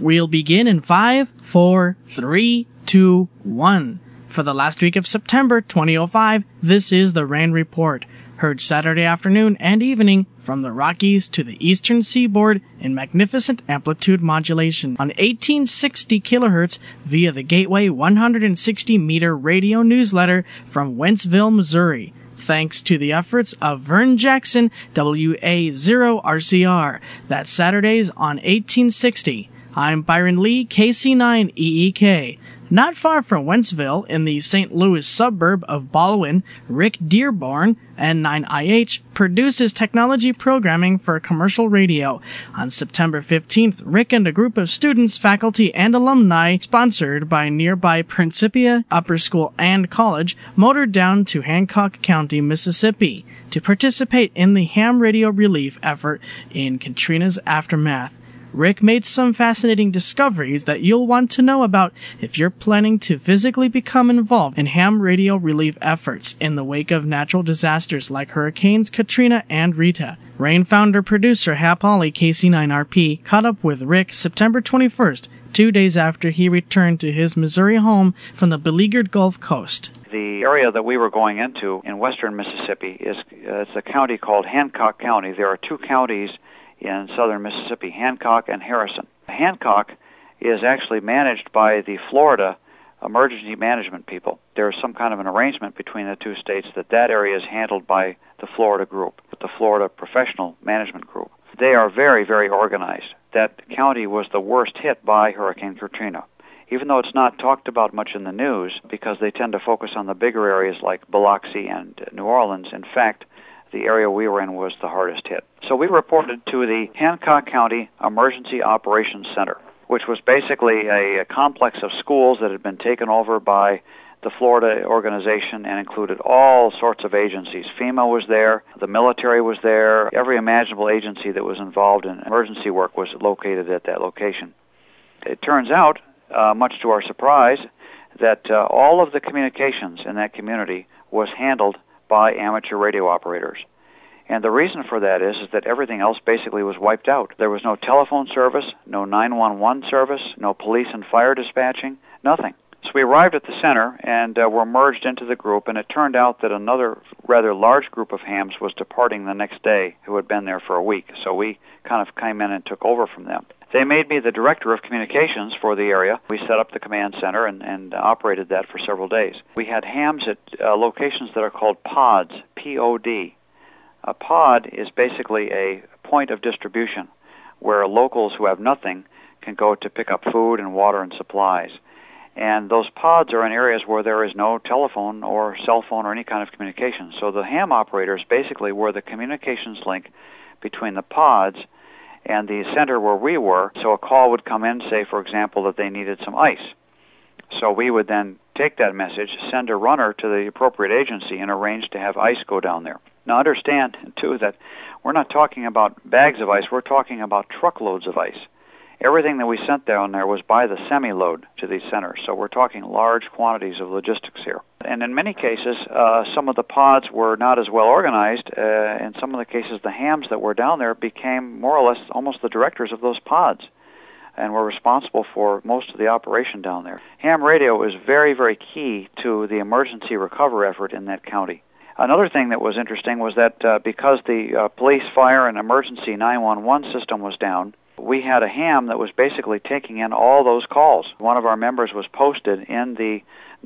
We'll begin in 5, 4, 3, 2, 1. For the last week of September 2005, this is the Rain Report, heard Saturday afternoon and evening from the Rockies to the eastern seaboard in magnificent amplitude modulation on 1860 kilohertz via the Gateway 160-meter radio newsletter from Wentzville, Missouri. Thanks to the efforts of Vern Jackson, WA0RCR. That's Saturdays on 1860. I'm Byron Lee, KC9EEK. Not far from Wentzville, in the St. Louis suburb of Baldwin, Rick Dearborn, N9IH, produces technology programming for commercial radio. On September 15th, Rick and a group of students, faculty, and alumni, sponsored by nearby Principia Upper School and College, motored down to Hancock County, Mississippi, to participate in the ham radio relief effort in Katrina's aftermath. Rick made some fascinating discoveries that you'll want to know about if you're planning to physically become involved in ham radio relief efforts in the wake of natural disasters like Hurricanes Katrina and Rita. Rain founder-producer Hap Hawley, KC9RP, caught up with Rick September 21st, 2 days after he returned to his Missouri home from the beleaguered Gulf Coast. The area that we were going into in western Mississippi is a county called Hancock County. There are two counties in southern Mississippi, Hancock and Harrison. Hancock is actually managed by the Florida emergency management people. There's some kind of an arrangement between the two states that area is handled by the Florida group, the Florida Professional Management Group. They are very, very organized. That county was the worst hit by Hurricane Katrina. Even though it's not talked about much in the news, because they tend to focus on the bigger areas like Biloxi and New Orleans, in fact, the area we were in was the hardest hit. So we reported to the Hancock County Emergency Operations Center, which was basically a complex of schools that had been taken over by the Florida organization and included all sorts of agencies. FEMA was there, the military was there, every imaginable agency that was involved in emergency work was located at that location. It turns out, much to our surprise, that all of the communications in that community was handled by amateur radio operators. And the reason for that is that everything else basically was wiped out. There was no telephone service, no 911 service, no police and fire dispatching, nothing. So we arrived at the center and were merged into the group, and it turned out that another rather large group of hams was departing the next day who had been there for a week. So we kind of came in and took over from them. They made me the director of communications for the area. We set up the command center and operated that for several days. We had hams at locations that are called pods, P-O-D. A pod is basically a point of distribution where locals who have nothing can go to pick up food and water and supplies. And those pods are in areas where there is no telephone or cell phone or any kind of communication. So the ham operators basically were the communications link between the pods and the center where we were. So a call would come in, say, for example, that they needed some ice. So we would then take that message, send a runner to the appropriate agency, and arrange to have ice go down there. Now understand, too, that we're not talking about bags of ice. We're talking about truckloads of ice. Everything that we sent down there was by the semi-load to these centers. So we're talking large quantities of logistics here. And in many cases, some of the pods were not as well organized. In some of the cases, the hams that were down there became more or less almost the directors of those pods and were responsible for most of the operation down there. Ham radio is very, very key to the emergency recovery effort in that county. Another thing that was interesting was that because the police, fire, and emergency 911 system was down, we had a ham that was basically taking in all those calls. One of our members was posted in the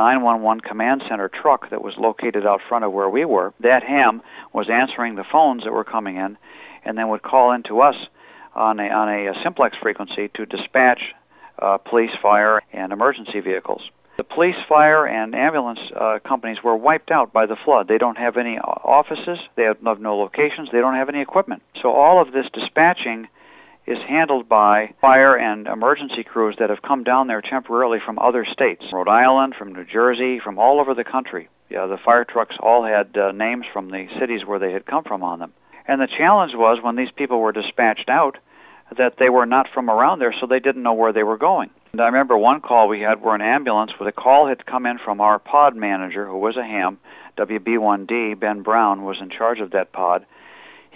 911 command center truck that was located out front of where we were. That ham was answering the phones that were coming in and then would call into us on a simplex frequency to dispatch police, fire, and emergency vehicles. The police, fire, and ambulance companies were wiped out by the flood. They don't have any offices. They have no locations. They don't have any equipment. So all of this dispatching is handled by fire and emergency crews that have come down there temporarily from other states, Rhode Island, from New Jersey, from all over the country. Yeah, the fire trucks all had names from the cities where they had come from on them. And the challenge was when these people were dispatched out that they were not from around there, so they didn't know where they were going. And I remember one call we had where an ambulance, where the call had come in from our pod manager, who was a ham, WB1D, Ben Brown, was in charge of that pod.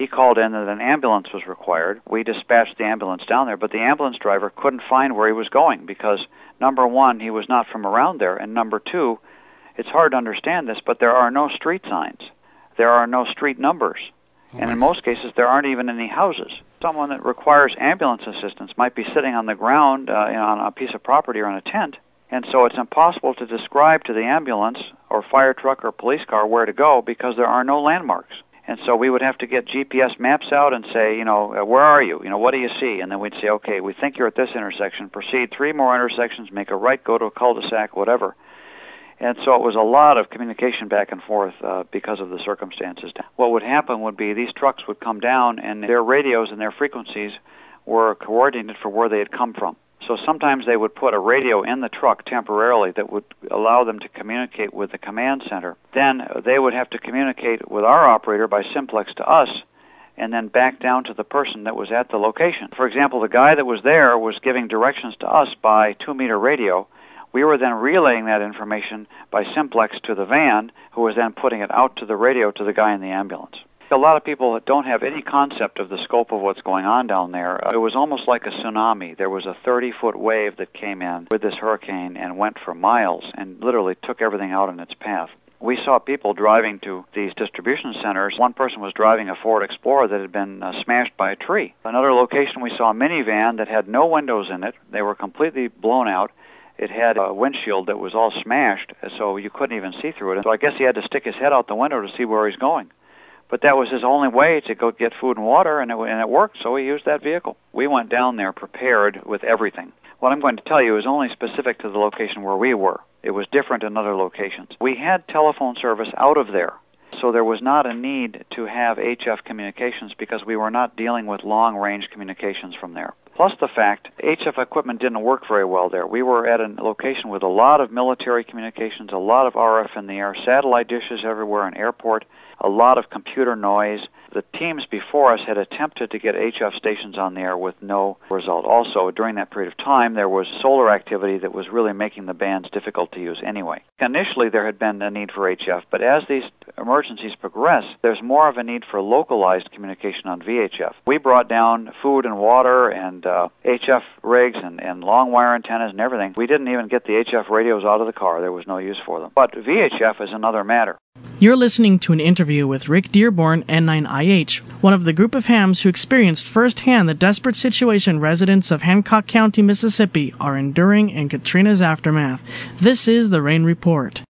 He called in that an ambulance was required. We dispatched the ambulance down there, but the ambulance driver couldn't find where he was going because, number one, he was not from around there, and number two, it's hard to understand this, but there are no street signs. There are no street numbers. And in most cases, there aren't even any houses. Someone that requires ambulance assistance might be sitting on the ground on a piece of property or in a tent, and so it's impossible to describe to the ambulance or fire truck or police car where to go because there are no landmarks. And so we would have to get GPS maps out and say, where are you? What do you see? And then we'd say, okay, we think you're at this intersection. Proceed 3 more intersections, make a right, go to a cul-de-sac, whatever. And so it was a lot of communication back and forth because of the circumstances. What would happen would be these trucks would come down, and their radios and their frequencies were coordinated for where they had come from. So sometimes they would put a radio in the truck temporarily that would allow them to communicate with the command center. Then they would have to communicate with our operator by simplex to us, and then back down to the person that was at the location. For example, the guy that was there was giving directions to us by 2-meter radio. We were then relaying that information by simplex to the van, who was then putting it out to the radio to the guy in the ambulance. A lot of people that don't have any concept of the scope of what's going on down there. It was almost like a tsunami. There was a 30-foot wave that came in with this hurricane and went for miles and literally took everything out in its path. We saw people driving to these distribution centers. One person was driving a Ford Explorer that had been smashed by a tree. Another location, we saw a minivan that had no windows in it. They were completely blown out. It had a windshield that was all smashed, so you couldn't even see through it. So I guess he had to stick his head out the window to see where he's going. But that was his only way to go get food and water, and it worked, so he used that vehicle. We went down there prepared with everything. What I'm going to tell you is only specific to the location where we were. It was different in other locations. We had telephone service out of there, so there was not a need to have HF communications because we were not dealing with long-range communications from there. Plus the fact HF equipment didn't work very well there. We were at a location with a lot of military communications, a lot of RF in the air, satellite dishes everywhere, an airport, a lot of computer noise. The teams before us had attempted to get HF stations on the air with no result. Also, during that period of time, there was solar activity that was really making the bands difficult to use anyway. Initially, there had been a need for HF, but as these emergencies progress, there's more of a need for localized communication on VHF. We brought down food and water and HF rigs and long wire antennas and everything. We didn't even get the HF radios out of the car. There was no use for them. But VHF is another matter. You're listening to an interview with Rick Dearborn, N9IH, one of the group of hams who experienced firsthand the desperate situation residents of Hancock County, Mississippi are enduring in Katrina's aftermath. This is the Rain Report.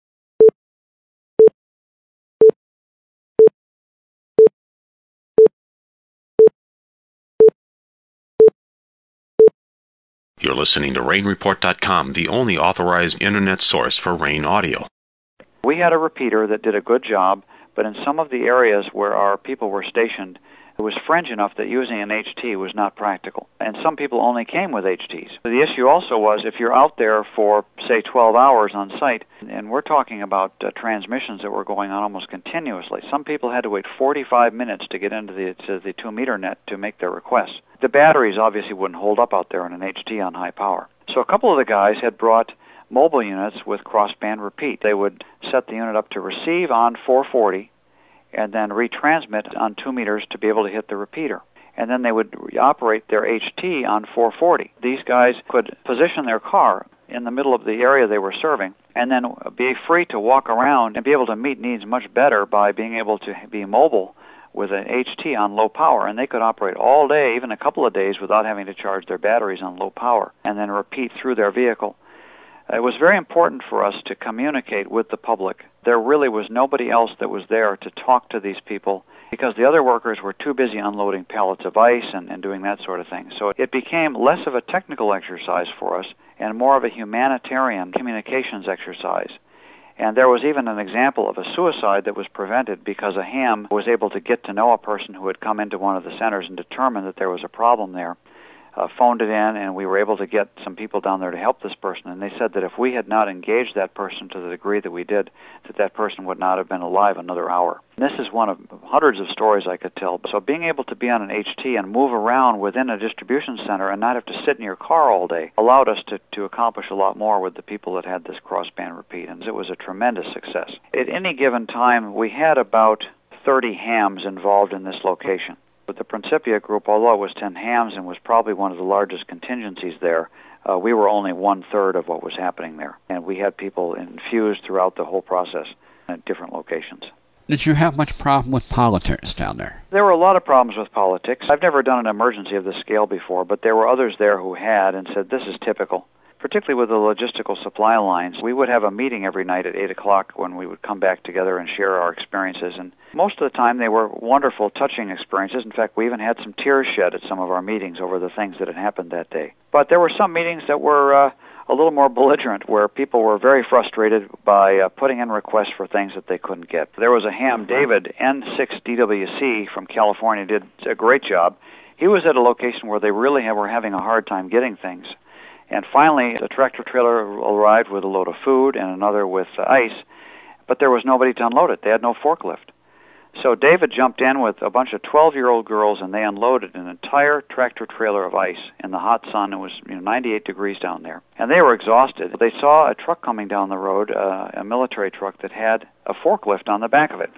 You're listening to RainReport.com, the only authorized internet source for rain audio. We had a repeater that did a good job, but in some of the areas where our people were stationed, it was fringe enough that using an HT was not practical. And some people only came with HTs. The issue also was if you're out there for, say, 12 hours on site, and we're talking about transmissions that were going on almost continuously. Some people had to wait 45 minutes to get into the 2-meter net to make their requests. The batteries obviously wouldn't hold up out there in an HT on high power. So a couple of the guys had brought mobile units with crossband repeat. They would set the unit up to receive on 440 and then retransmit on 2 meters to be able to hit the repeater. And then they would operate their HT on 440. These guys could position their car in the middle of the area they were serving and then be free to walk around and be able to meet needs much better by being able to be mobile with an HT on low power, and they could operate all day, even a couple of days, without having to charge their batteries on low power, and then repeat through their vehicle. It was very important for us to communicate with the public. There really was nobody else that was there to talk to these people because the other workers were too busy unloading pallets of ice and doing that sort of thing. So it became less of a technical exercise for us and more of a humanitarian communications exercise. And there was even an example of a suicide that was prevented because a ham was able to get to know a person who had come into one of the centers and determined that there was a problem there. Phoned it in, and we were able to get some people down there to help this person. And they said that if we had not engaged that person to the degree that we did, that person would not have been alive another hour. And this is one of hundreds of stories I could tell. So being able to be on an HT and move around within a distribution center and not have to sit in your car all day allowed us to accomplish a lot more with the people that had this crossband repeat. And it was a tremendous success. At any given time, we had about 30 hams involved in this location. But the Principia group, although it was 10 hams and was probably one of the largest contingencies there, we were only 1/3 of what was happening there. And we had people infused throughout the whole process at different locations. Did you have much problem with politics down there? There were a lot of problems with politics. I've never done an emergency of this scale before, but there were others there who had and said this is typical. Particularly with the logistical supply lines, we would have a meeting every night at 8 o'clock when we would come back together and share our experiences. And most of the time they were wonderful, touching experiences. In fact, we even had some tears shed at some of our meetings over the things that had happened that day. But there were some meetings that were a little more belligerent, where people were very frustrated by putting in requests for things that they couldn't get. There was a ham, David, N6DWC from California, did a great job. He was at a location where they really were having a hard time getting things. And finally, a tractor-trailer arrived with a load of food and another with ice, but there was nobody to unload it. They had no forklift. So David jumped in with a bunch of 12-year-old girls, and they unloaded an entire tractor-trailer of ice in the hot sun. It was 98 degrees down there. And they were exhausted. They saw a truck coming down the road, a military truck that had a forklift on the back of it.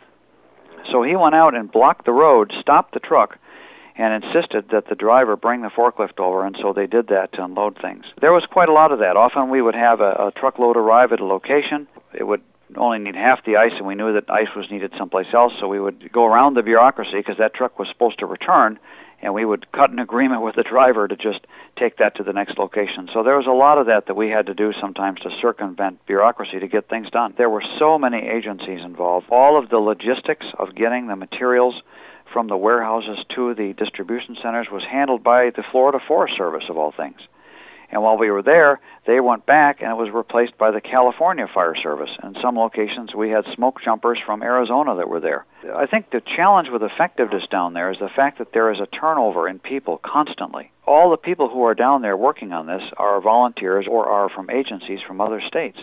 So he went out and blocked the road, stopped the truck, and insisted that the driver bring the forklift over, and so they did that to unload things. There was quite a lot of that. Often we would have a truckload arrive at a location. It would only need half the ice, and we knew that ice was needed someplace else, so we would go around the bureaucracy because that truck was supposed to return, and we would cut an agreement with the driver to just take that to the next location. So there was a lot of that we had to do sometimes to circumvent bureaucracy to get things done. There were so many agencies involved. All of the logistics of getting the materials from the warehouses to the distribution centers was handled by the Florida Forest Service, of all things. And while we were there, they went back and it was replaced by the California Fire Service. In some locations, we had smoke jumpers from Arizona that were there. I think the challenge with effectiveness down there is the fact that there is a turnover in people constantly. All the people who are down there working on this are volunteers or are from agencies from other states.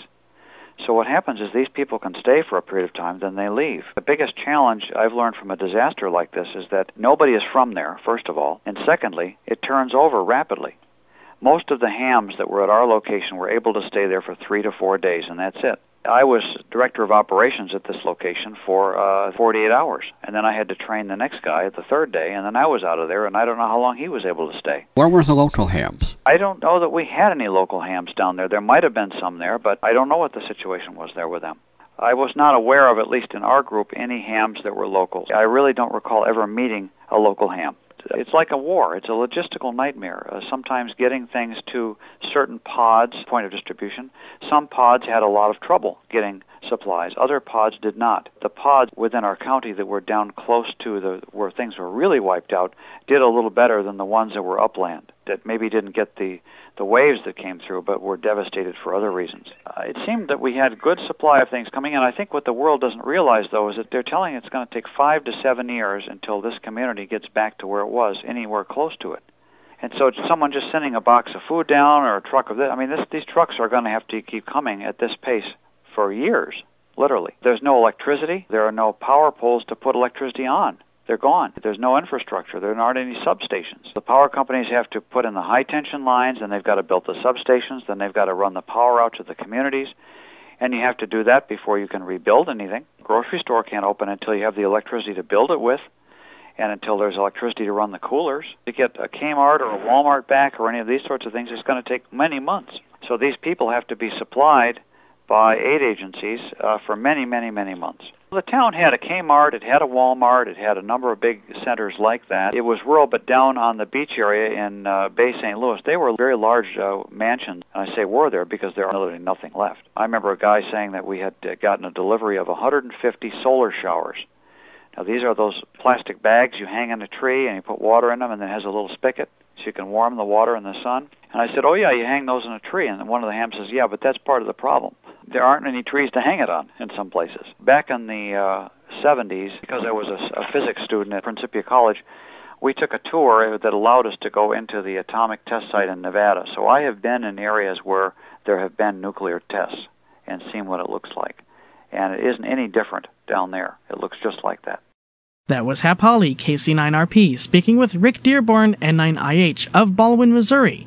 So what happens is these people can stay for a period of time, then they leave. The biggest challenge I've learned from a disaster like this is that nobody is from there, first of all, and secondly, it turns over rapidly. Most of the hams that were at our location were able to stay there for 3 to 4 days, and that's it. I was director of operations at this location for 48 hours, and then I had to train the next guy the third day, and then I was out of there, and I don't know how long he was able to stay. Where were the local hams? I don't know that we had any local hams down there. There might have been some there, but I don't know what the situation was there with them. I was not aware of, at least in our group, any hams that were local. I really don't recall ever meeting a local ham. It's like a war. It's a logistical nightmare. Sometimes getting things to certain pods, point of distribution, some pods had a lot of trouble getting supplies. Other pods did not. The pods within our county that were down close to where things were really wiped out did a little better than the ones that were upland, that maybe didn't get the waves that came through, but were devastated for other reasons. It seemed that we had good supply of things coming in. I think what the world doesn't realize, though, is that they're telling it's going to take 5 to 7 years until this community gets back to where it was, anywhere close to it. And so someone just sending a box of food down or a truck of this, these trucks are going to have to keep coming at this pace for years, literally. There's no electricity. There are no power poles to put electricity on. They're gone. There's no infrastructure. There aren't any substations. The power companies have to put in the high-tension lines, and they've got to build the substations, then they've got to run the power out to the communities, and you have to do that before you can rebuild anything. The grocery store can't open until you have the electricity to build it with, and until there's electricity to run the coolers. To get a Kmart or a Walmart back or any of these sorts of things, it's going to take many months. So these people have to be supplied by aid agencies for many, many, many months. The town had a Kmart, it had a Walmart, it had a number of big centers like that. It was rural, but down on the beach area in Bay St. Louis, they were very large mansions. And I say were there because there are literally nothing left. I remember a guy saying that we had gotten a delivery of 150 solar showers. Now, these are those plastic bags you hang on a tree and you put water in them, and then it has a little spigot so you can warm the water in the sun. And I said, oh, yeah, you hang those in a tree. And one of the hams says, yeah, but that's part of the problem. There aren't any trees to hang it on in some places. Back in the 70s, because I was a physics student at Principia College, we took a tour that allowed us to go into the atomic test site in Nevada. So I have been in areas where there have been nuclear tests and seen what it looks like. And it isn't any different down there. It looks just like that. That was Hap Holly, KC9RP, speaking with Rick Dearborn, N9IH of Baldwin, Missouri.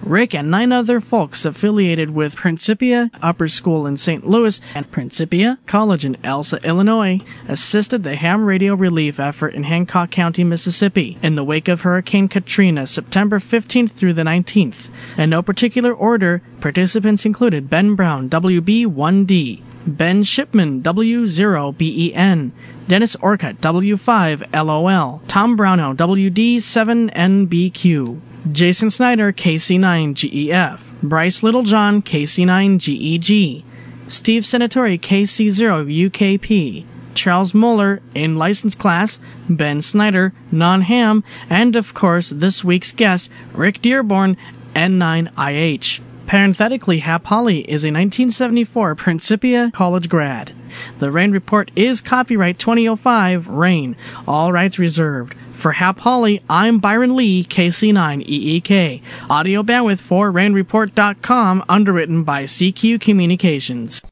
Rick and 9 other folks affiliated with Principia Upper School in St. Louis and Principia College in Elsa, Illinois, assisted the ham radio relief effort in Hancock County, Mississippi, in the wake of Hurricane Katrina, September 15th through the 19th. In no particular order, participants included Ben Brown, WB1D, Ben Shipman, W0BEN, Dennis Orcutt, W5LOL, Tom Brownow, WD7NBQ, Jason Snyder, KC9GEF, Bryce Littlejohn, KC9GEG, Steve Senatori, KC0UKP, Charles Moeller, in license class, Ben Snyder, non-ham, and of course this week's guest, Rick Dearborn, N9IH. Parenthetically, Hap Holly is a 1974 Principia College grad. The Rain Report is copyright 2005, Rain. All rights reserved. For Hap Holly, I'm Byron Lee, KC9EEK. Audio bandwidth for RainReport.com, underwritten by CQ Communications.